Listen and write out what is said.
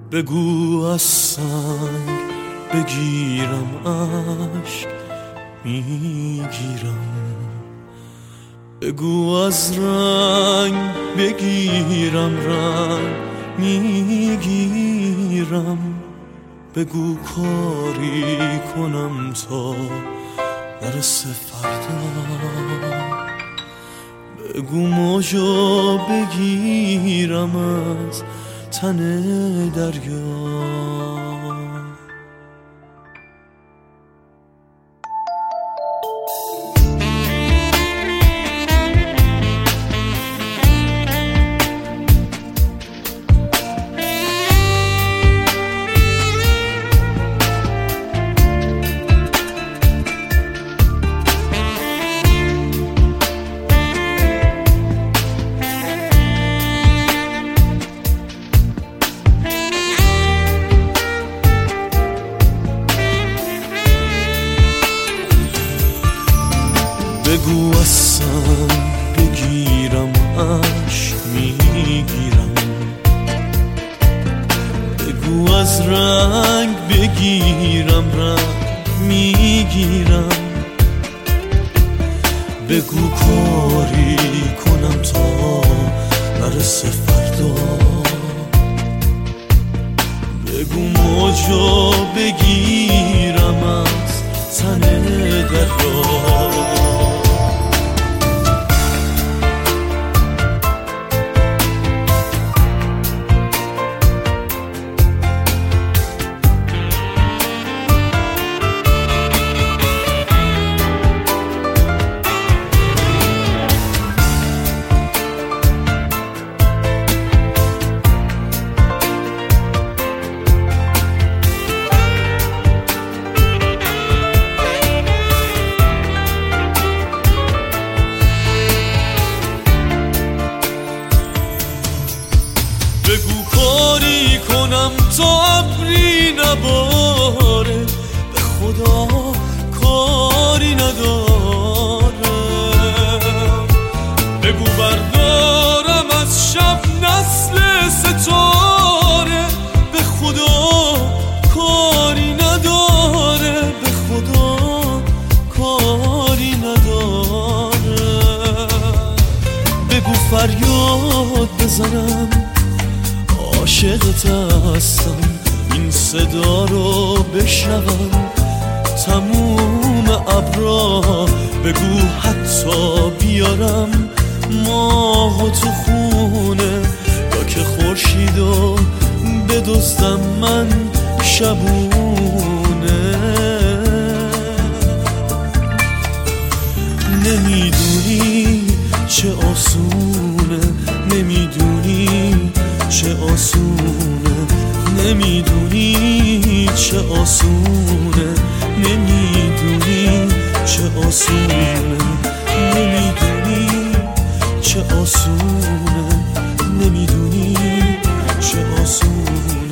بگو از سنگ بگیرم عشق میگیرم، بگو از رنگ بگیرم رنگ میگیرم، بگو کاری کنم تا نرسه فردا، بگو موجو بگیرم از تن دریا. بگو از سنگ بگیرم عشق میگیرم، بگو از رنگ بگیرم رنگ میگیرم، بگو کاری کنم تا نرسه فردا، بگو موجو بگیرم از تن دریا. بگو کاری کنم تا ابری نباره، به خدا کاری نداره، بگو بردارم از شب نسل ستاره، به خدا کاری نداره، به خدا کاری نداره، بگو فریاد بزنم عاشقت هستم، این صدا رو بشنوم تموم ابرا، بگو حتی بیارم ماه تو خونه، یا که خورشیدو بدزدم من شبونه. نمیدونی چه آسونه، نمیدونی چه آسونه، نمیدونی چه آسونه، نمیدونی چه آسونه، نمیدونی چه آسونه، نمیدونی چه آسونه.